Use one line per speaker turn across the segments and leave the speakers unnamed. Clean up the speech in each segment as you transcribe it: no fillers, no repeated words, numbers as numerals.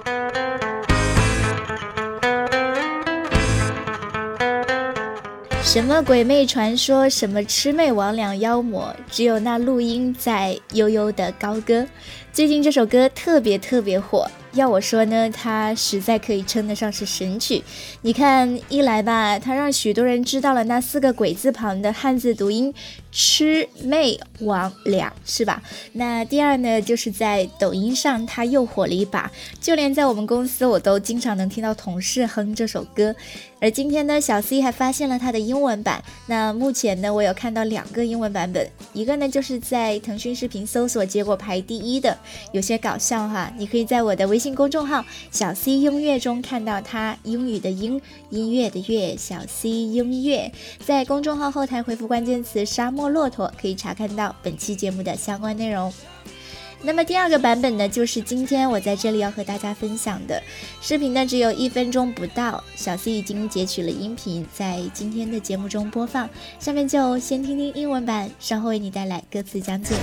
什么鬼魅传说，什么魑魅魍魉妖魔，只有那录音在悠悠的高歌。最近这首歌特别火，要我说呢，它实在可以称得上是神曲。你看，一来吧，它让许多人知道了那4个鬼字旁的汉字读音魑魅魍魉，是吧？那第二呢，就是在抖音上它又火了一把，就连在我们公司我都经常能听到同事哼这首歌。而今天呢，小 C 还发现了它的英文版。那目前呢，我有看到2个英文版本，一个呢就是在腾讯视频搜索结果排第1的，有些搞笑哈。你可以在我的微信公众号小 C 音乐中看到它，英语的英，音乐的乐，小 C 音乐。在公众号后台回复关键词沙漠骆驼，可以查看到本期节目的相关内容。那么第2个版本呢，就是今天我在这里要和大家分享的视频呢，只有1分钟不到，小 C 已经截取了音频，在今天的节目中播放。下面就先听听英文版，稍后为你带来歌词讲解。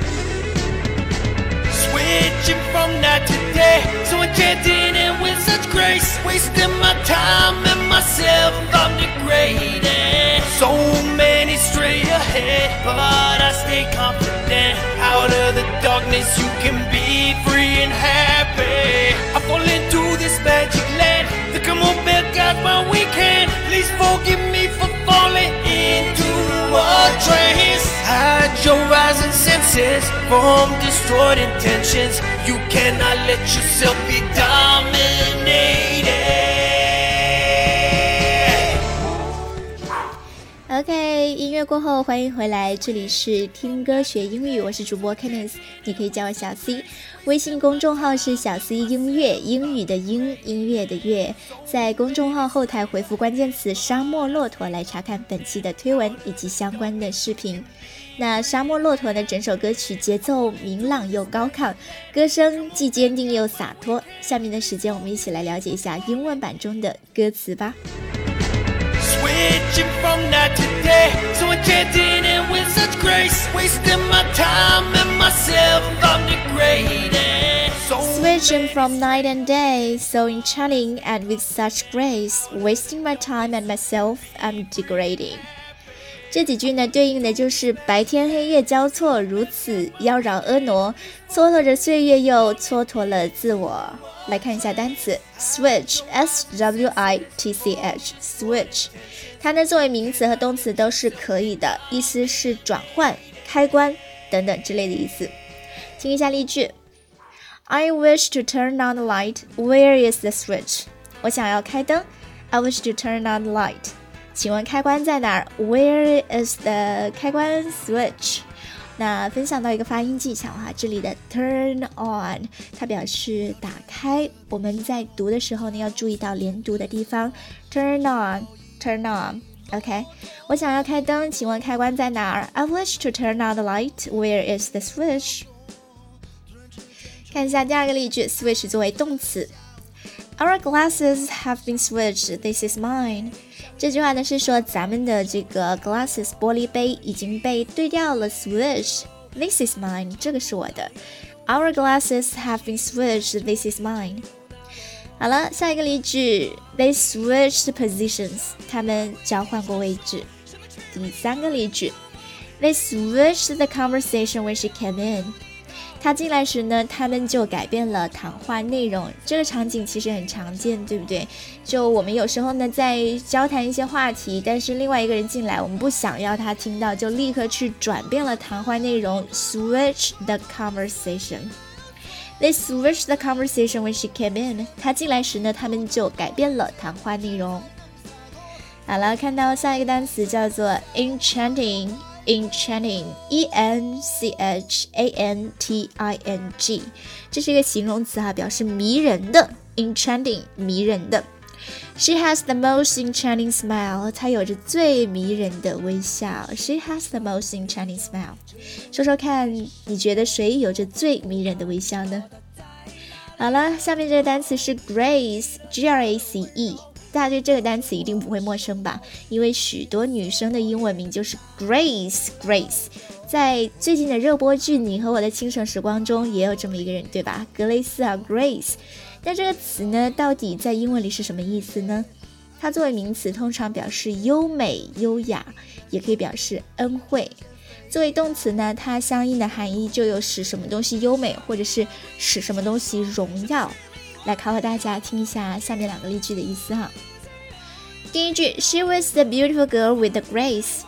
Switching from night to day, so enchanting and with such grace, wasting my time and myself, I'm degrading. So many straight ahead, but I stay confident. Out of the darkness you can be free and happy. I fall into this magic land, the come on bell guides my weekend. Please forgive me for falling into a trance. Hide your rising senses from destroyed intentions. You cannot let yourself be dominated.OK，
音乐过后欢迎回来，这里是听歌学英语，我是主播 Kenneth， 你可以叫我小 C， 微信公众号是小 C 音乐，英语的英，音乐的乐。在公众号后台回复关键词沙漠骆驼来查看本期的推文以及相关的视频。那沙漠骆驼的整首歌曲节奏明朗又高亢，歌声既坚定又洒脱。下面的时间我们一起来了解一下英文版中的歌词吧。
Switching from night to day, so enchanting and with such grace, wasting my time and myself, I'm degrading.
Switching from night and day, so enchanting and with such grace, wasting my time and myself, I'm degrading. 这几句呢，对应的就是白天黑夜交错，如此妖娆婀娜，蹉跎着岁月又蹉跎了自我。来看一下单词 switch， S-W-I-T-C-H， switch， 它呢作为名词和动词都是可以的，意思是转换、开关等等之类的意思。听一下例句 I wish to turn on the light, where is the switch？ 我想要开灯 I wish to turn on the light， 请问开关在哪儿 Where is the 开关 switch？那分享到一个发音技巧哈，这里的 turn on 它表示打开，我们在读的时候呢要注意到连读的地方 turn on turn on OK， 我想要开灯，请问开关在哪儿 I wish to turn on the light, where is the switch？ 看一下第2个例句 switch 作为动词 Our glasses have been switched, this is mine。这句话呢是说咱们的这个 glasses 玻璃杯已经被对调了 switch This is mine 这个是我的 Our glasses have been switched This is mine 好了下一个例句 They switched positions 他们交换过位置第3个例句 They switched the conversation when she came in他进来时呢，他们就改变了谈话内容。这个场景其实很常见，对不对？就我们有时候呢，在交谈一些话题，但是另外一个人进来，我们不想要他听到，就立刻去转变了谈话内容 ，switch the conversation. They switched the conversation when she came in. 他进来时呢，他们就改变了谈话内容。好了，看到下一个单词叫做 enchanting。Enchanting, E-N-C-H-A-N-T-I-N-G 这是一个形容词表示迷人的 Enchanting 迷人的 She has the most enchanting smile 她有着最迷人的微笑 She has the most enchanting smile 说说看你觉得谁有着最迷人的微笑呢？好了，下面这个单词是 Grace G-R-A-C-E大家对这个单词一定不会陌生吧，因为许多女生的英文名就是 Grace。 在最近的热播剧《你和我的倾城时光》中也有这么一个人，对吧？格蕾丝啊 Grace。 那这个词呢，到底在英文里是什么意思呢？它作为名词通常表示优美优雅，也可以表示恩惠。作为动词呢，它相应的含义就有使什么东西优美，或者是使什么东西荣耀。来考考大家，听一下下面2个例句的意思哈。第一句 She was the beautiful girl with the grace。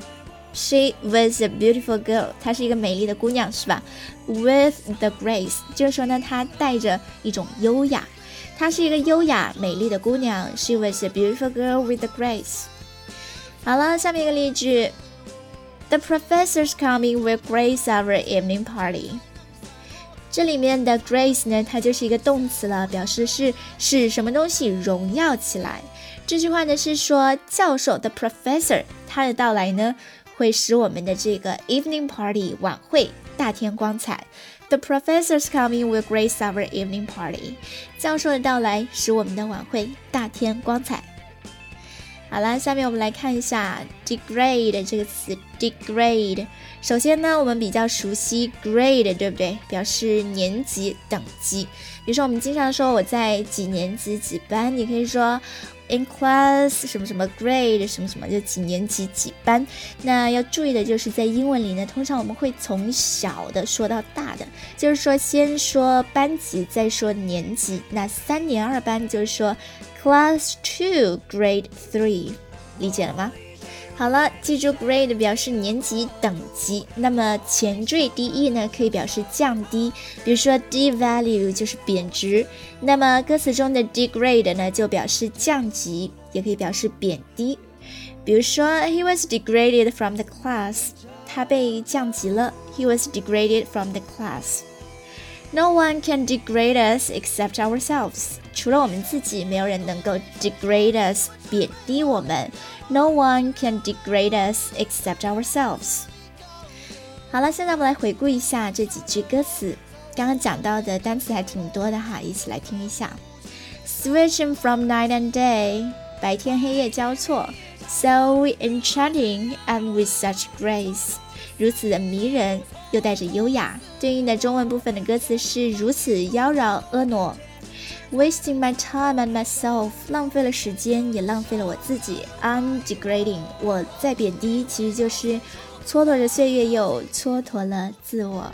She was a beautiful girl， 她是一个美丽的姑娘，是吧？ With the grace， 就是说呢，她带着一种优雅，她是一个优雅美丽的姑娘。 She was a beautiful girl with the grace。 好了，下面一个例句 The professor's coming will grace our evening party。 这里面的 grace 呢，它就是一个动词了，表示是使什么东西荣耀起来。这句话呢是说教授的 professor 他的到来呢会使我们的这个 evening party 晚会大添光彩。 The professor's coming will grace our evening party。 教授的到来使我们的晚会大添光彩。好了，下面我们来看一下 degrade 这个词。 degrade 首先呢，我们比较熟悉 grade， 对不对？表示年级等级。比如说我们经常说我在几年级几班，你可以说 in class 什么什么 grade 什么什么，就几年级几班。那要注意的就是在英文里呢，通常我们会从小的说到大的，就是说先说班级再说年级。那3年2班就是说 class 2 grade 3， 理解了吗？好了，记住 grade 表示年级等级，那么前缀 de 呢可以表示降低，比如说 devalue 就是贬值，那么歌词中的 degrade 呢就表示降级，也可以表示贬低。比如说 he was degraded from the class， 他被降级了， he was degraded from the class。 No one can degrade us except ourselves， 除了我们自己，没有人能够 degrade us 贬低我们。No one can degrade us except ourselves。 好了，现在我们来回顾一下这几句歌词，刚刚讲到的单词还挺多的哈，一起来听一下。 Switching from night and day， 白天黑夜交错。 So enchanting and with such grace， 如此的迷人又带着优雅。对应的中文部分的歌词是如此妖娆婀娜。Wasting my time and myself， 浪费了时间，也浪费了我自己。I'm degrading， 我在贬低，其实就是蹉跎着岁月，又蹉跎了自我。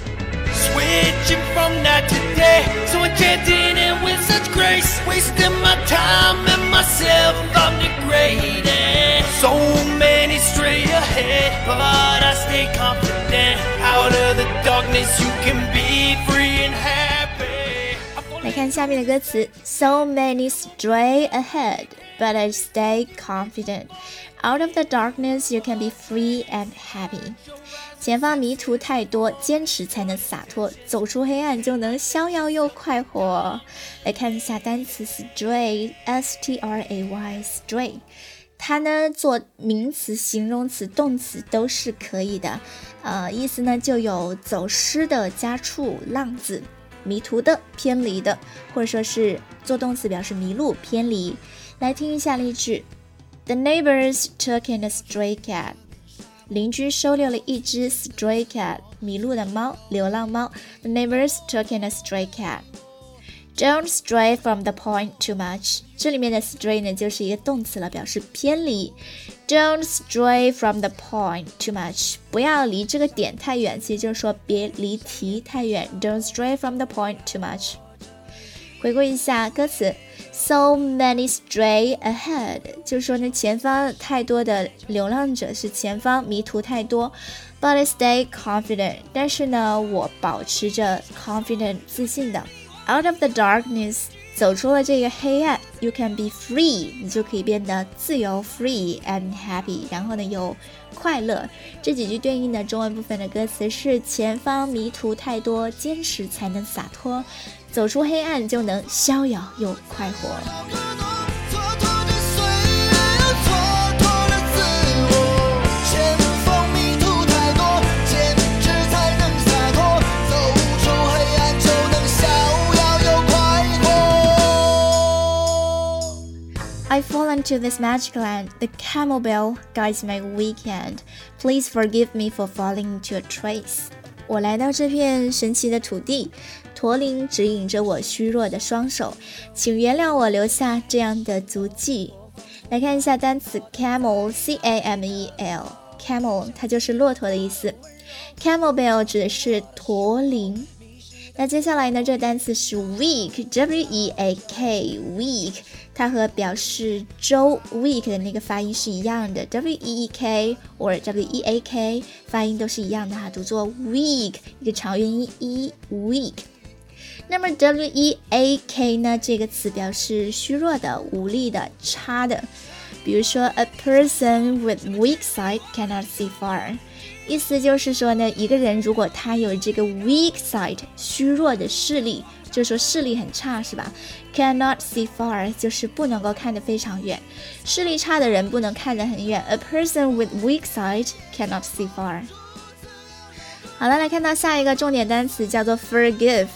Switching from night to day, so enchanting and with such grace. Wasting my time and myself, I'm degrading. So many stray ahead, but I stay confident. Out of the darkness, you can be free and happy.
来看下面的歌词 So many stray ahead, but I stay confident. Out of the darkness, you can be free and happy. 前方迷途太多，坚持才能洒脱，走出黑暗就能逍遥又快活。来看一下单词 stray， S-T-R-A-Y， stray。它呢做名词、形容词、动词都是可以的，意思呢就有走失的、家畜、浪子、迷途的、偏离的，或者说是做动词表示迷路、偏离。来听一下例句 ：The neighbors took in a stray cat。邻居收留了一只 stray cat， 迷路的猫、流浪猫。The neighbors took in a stray cat. Don't stray from the point too much. 这里面的 stray 呢就是一个动词了，表示偏离。Don't stray from the point too much. 不要离这个点太远，其实就是说别离题太远。Don't stray from the point too much. 回顾一下歌词 So many stray ahead， 就是说呢前方太多的流浪者，是前方迷途太多。But I stay confident， 但是呢我保持着 confident 自信的。Out of the darkness， 走出了这个黑暗 You can be free， 你就可以变得自由 free and happy， 然后呢有快乐。这几句对应的中文部分的歌词是前方迷途太多，坚持才能洒脱，走出黑暗就能逍遥又快活。I fall into this magic land. The camel bell guides my weekend. Please forgive me for falling into a trace. 我来到这片神奇的土地，驮驼铃指引着我虚弱的双手，请原谅我留下这样的足迹。来看一下单词 camel C-A-M-E-L camel 它就是骆驼的意思， camel 指的是驼铃。那接下来呢，这个单词是 week W-E-A-K week， 它和表示周 week 的那个发音是一样的， W-E-E-K 或 W-E-A-K 发音都是一样的哈，读作 week 一个长元音 e week。那么 W-E-A-K 呢，这个词表示虚弱的、无力的、差的，比如说 a person with weak sight cannot see far， 意思就是说呢，一个人如果他有这个 weak sight 虚弱的视力，就是说视力很差是吧， cannot see far 就是不能够看得非常远，视力差的人不能看得很远， a person with weak sight cannot see far。 好了，来看到下一个重点单词叫做 forgive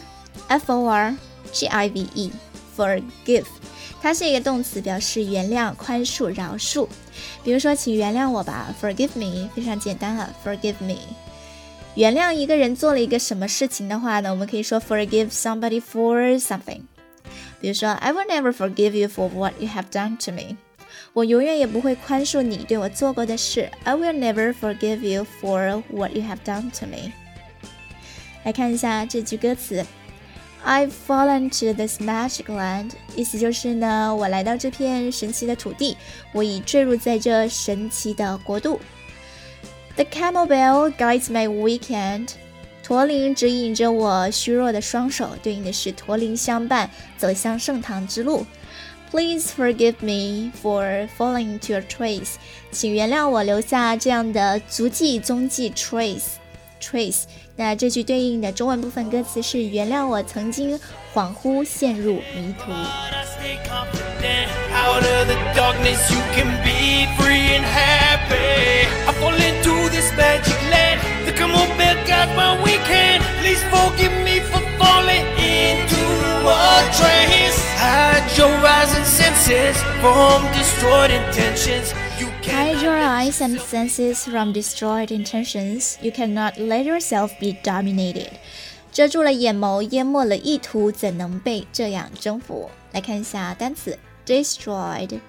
F-O-R-G-I-V-E forgive， 它是一个动词，表示原谅、宽恕、饶恕。比如说请原谅我吧 forgive me， 非常简单了 forgive me。 原谅一个人做了一个什么事情的话呢，我们可以说 forgive somebody for something。 比如说 I will never forgive you for what you have done to me， 我永远也不会宽恕你对我做过的事， I will never forgive you for what you have done to me。 来看一下这句歌词I've fallen to this magic land， 意思就是呢，我来到这片神奇的土地，我已坠入在这神奇的国度。The camel bell guides my weak hand， 驼铃指引着我虚弱的双手，对应的是驼铃相伴，走向圣堂之路。Please forgive me for falling into your trace， 请原谅我留下这样的足迹、踪迹 trace。那这句对应的中文部分歌词是原谅我曾经恍惚陷入迷途。Hide your eyes and senses from destroyed intentions. You cannot let yourself be dominated. 遮住了眼眸，淹没了意图，怎能被这样征服？来看一下单词 destroyed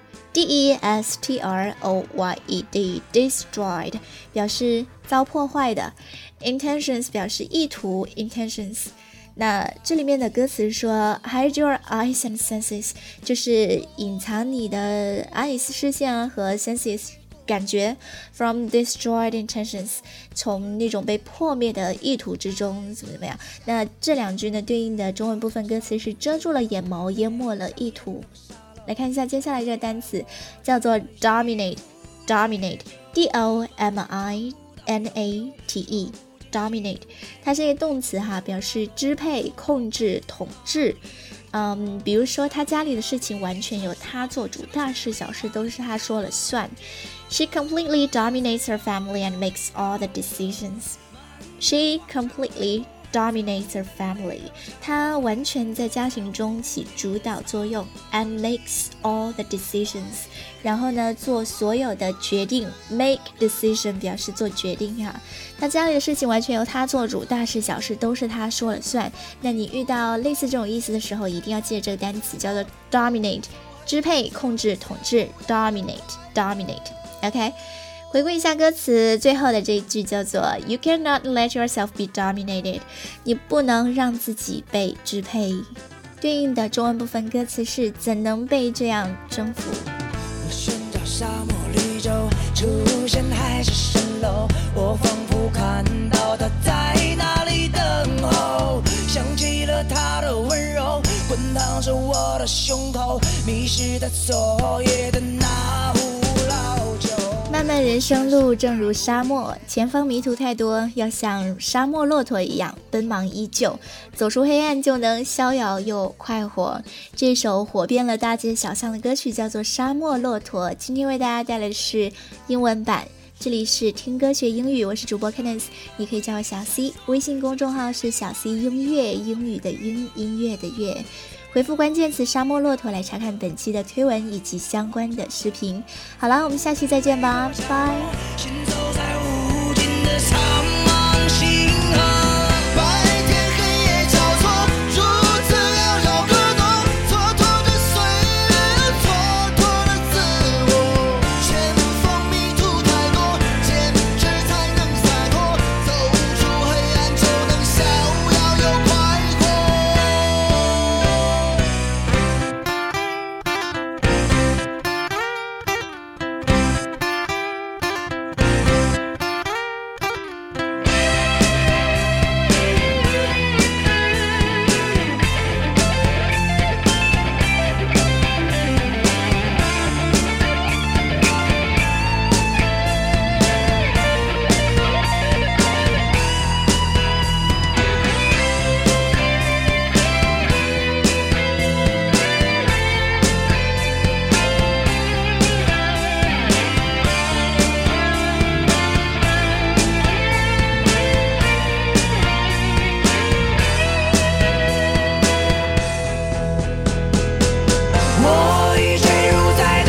D-E-S-T-R-O-Y-E-D destroyed 表示遭破坏的， intentions 表示意图 intentions。那这里面的歌词说 hide your eyes and senses 就是隐藏你的 eyes 视线和 senses 感觉 from destroyed intentions 从那种被破灭的意图之中怎么样。那这两句呢对应的中文部分歌词是遮住了眼眸，淹没了意图。来看一下接下来这个单词叫做 dominate D-O-M-I-N-A-T-E dominate 它是一个动词哈，表示支配、控制、统治。比如说他家里的事情完全由他做主，大事小事都是他说了算。She completely dominates her family and makes all the decisions. She completely dominates her family. 她完全在家庭中起主导作用 and makes all the decisions. 然后呢，做所有的决定 make decision 表示做决定哈。那家里的事情完全由她做主，大事小事都是她说了算。那你遇到类似这种意思的时候，一定要记得这个单词叫做 dominate， 支配、控制、统治 dominate。OK， 回顾一下歌词，最后的这一句叫做 You cannot let yourself be dominated， 你不能让自己被支配。对应的中文部分歌词是怎能被这样征服。
寻找沙漠绿洲，出现还是蜃楼，我仿佛看到他在那里等候，想起了他的温柔，滚烫着我的胸口，迷失在昨夜的那壶老酒。
漫漫人生路正如沙漠，前方迷途太多，要像沙漠骆驼一样奔忙依旧，走出黑暗就能逍遥又快活。这首火遍了大街小巷的歌曲叫做《沙漠骆驼》，今天为大家带来的是英文版。这里是听歌学英语，我是主播 Candice， 你可以叫我小 C， 微信公众号是小 C 音乐，英语的英，音乐的乐。回复关键词沙漠骆驼来查看本期的推文以及相关的视频。好了，我们下期再见吧，拜。
行走在无尽的苍茫星河，白天黑夜交错。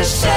是谁？